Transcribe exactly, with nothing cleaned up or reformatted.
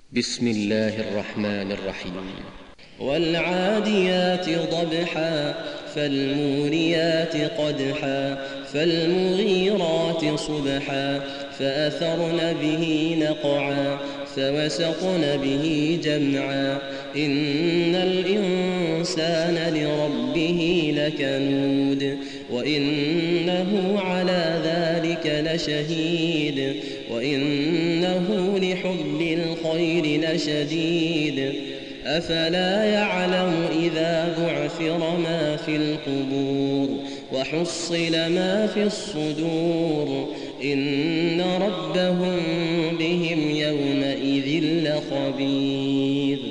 بسم الله الرحمن الرحيم. والعاديات ضبحا فالموريات قدحا فالمغيرات صبحا فأثرن به نقعا فوسطن به جمعا إن الإنسان لربه لكنود وإنه على ذلك لشهيد وإنه لحب الخير لشديد أفلا يعلم إذا بعثر ما في القبور وحصل ما في الصدور إن ربهم بهم يومئذ لخبير.